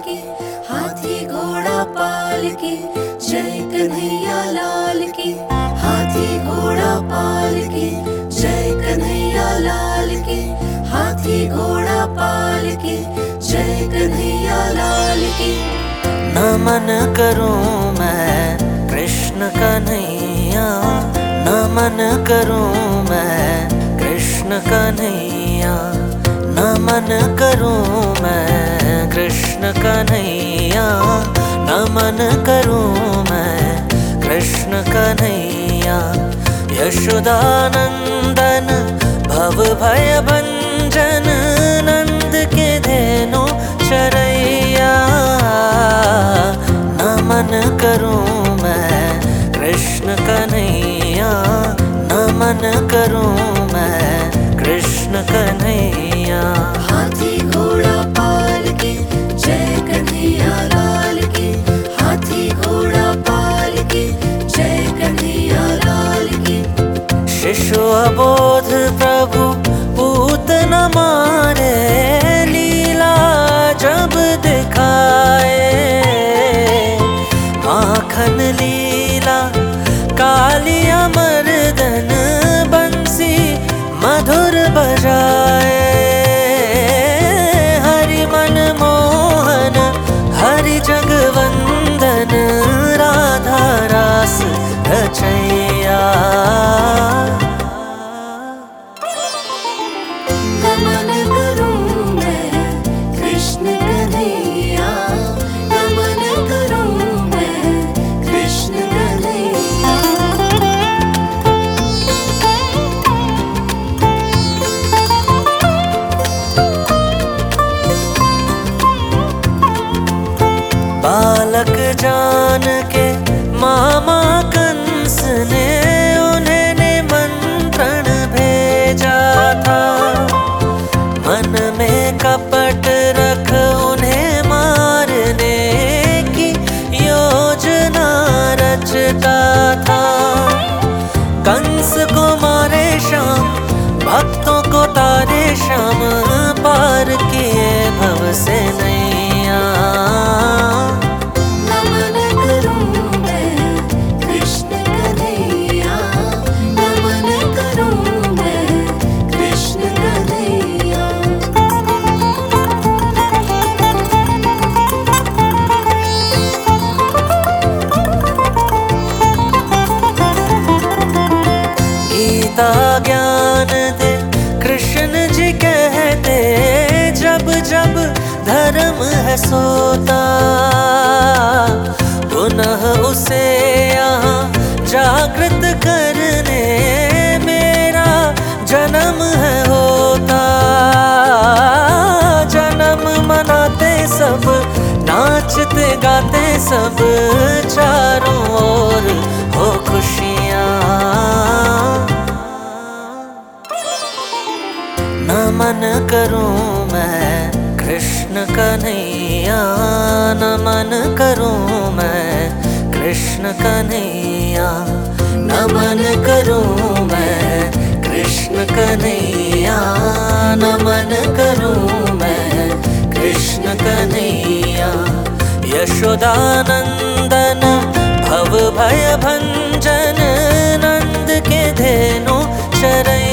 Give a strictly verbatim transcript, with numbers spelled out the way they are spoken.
की, हाथी घोड़ा पाल की, जय कन्हैया लाल की। हाथी घोड़ा पाल की, जय कन्हैया लाल की। हाथी घोड़ा पाल की, जय कन्हैया लाल की। नमन करूं मैं कृष्ण कन्हैया, नमन करूं मैं कृष्ण कन्हैया, नमन करूं मैं कृष्ण कन्हैया, नमन करूं मैं कृष्ण कन्हैया। यशोदानंदन भव भय भंजन, नंद के धेनु चरैया। नमन करूं मैं कृष्ण कन्हैया, नमन करूं मैं कृष्ण कन्हैया। हाथी घोड़ा पाल की, जय कन्हैया लाल की। हाथी घोड़ा पाल की, जय कन्हैया लाल की। शिशु अबोध प्रभु पूत न मारे, लीला जब दिखाए। माखन लीला कालिया मर्दन, बंसी मधुर बजाए। हरि मन मोहन हरि जगवंदन, राधा रास रचैया। नमन करूं मैं कृष्ण कन्हैया, नमन करूं मैं कृष्ण कन्हैया। बालक जान के मामा कंस ने उन्हें निमंत्रण भेजा था। मन में कपट रख उन्हें मारने की योजना रचता था। कंस को मारे श्याम, भक्तों को तारे श्याम, पार किए भव से नैया। नमन करूं मैं कृष्ण कन्हैया, नमन करूं मैं कृष्ण कन्हैया। गीता ज्ञान दे कृष्ण जी कहते, जब जब धर्म है सोता, पुनः उसे यहाँ जागृत करने मेरा जन्म है होता। जन्म मनाते सब, नाचते गाते सब, चारों ओर हो खुशियाँ। नमन करूं मैं कृष्ण कन्हैया, नमन करूं मैं कृष्ण कन्हैया, नमन करूं मैं कृष्ण कन्हैया, नमन करूं मैं कृष्ण कन्हैया। यशोदानंदन भव भय भंजन, नंद के धेनु चरैया।